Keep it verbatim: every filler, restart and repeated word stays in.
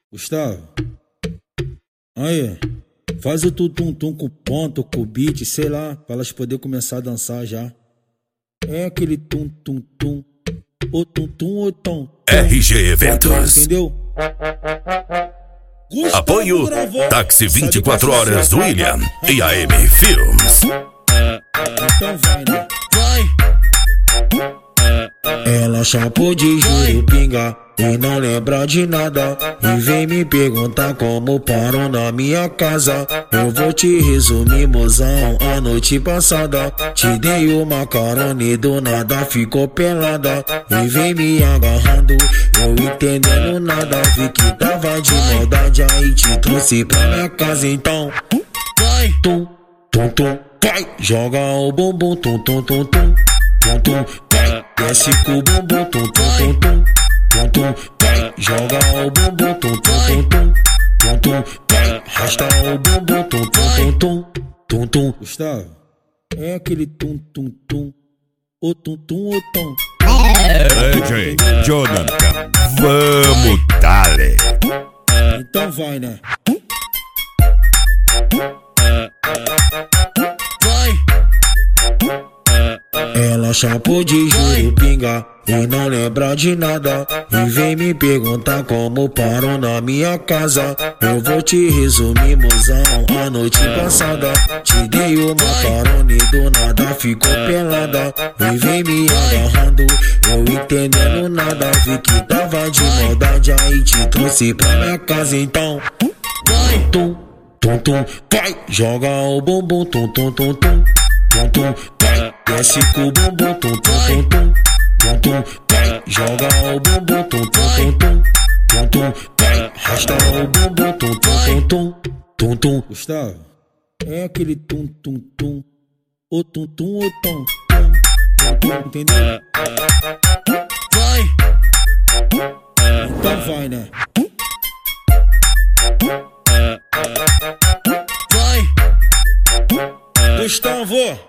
Gustavo, aí, faz o tum-tum-tum com ponto, com beat, sei lá, pra elas poderem começar a dançar já. É aquele tum-tum-tum, o tum-tum, o tom. R G Eventos. Entendeu? Gustavo Apoio gravou. Táxi vinte e quatro horas do William e A M Films. Então vai, né? Vai! Ela chapou de juro pinga e não lembra de nada, e vem me perguntar como parou na minha casa. Eu vou te resumir, mozão, a noite passada te dei uma carona e do nada ficou pelada, e vem me agarrando, eu entendendo nada, vi que tava de maldade, aí te trouxe pra minha casa. Então Vai! tum, tum, tum, vai, joga o bumbum, tum, tum, tum, tum, tum, tum, vai, desce com o bumbum, tum, tum, tum, tum, tum, tum, vai, joga o bumbum, tum, tum, tum, tum, tum, tum, vai, arrasta o bumbum, tum, tum, tum, tum, tum, tum. Gustavo, é aquele tum, tum, tum, o tum, tum, o tom. D J Jonathan, vamos dale. Então vai, né? Vai! Ela chapou de juro pinga e não lembra de nada, e vem me perguntar como parou na minha casa. Eu vou te resumir, mozão, a noite passada te dei uma carona e do nada ficou pelada, e vem me agarrando, eu entendendo nada, vi que tava de maldade, aí te trouxe pra minha casa. Então Vai! tum, tum, tum, vai, joga o bumbum, tum, tum, tum, tum, tum, tum, vai, desce com o bumbum, tum, tum, tum, tum, tum, tum, vai, joga o bumbum, tum, tum, tum, tum, tum, tum, vai, arrasta o bumbum, tum, tum, tum, tum, tum, tum. Gustavo, é aquele tum, tum, tum, o tum, tum, o tom, tum, tum, tum, entendeu? Vai! Então vai, né? Vai! Gustavo!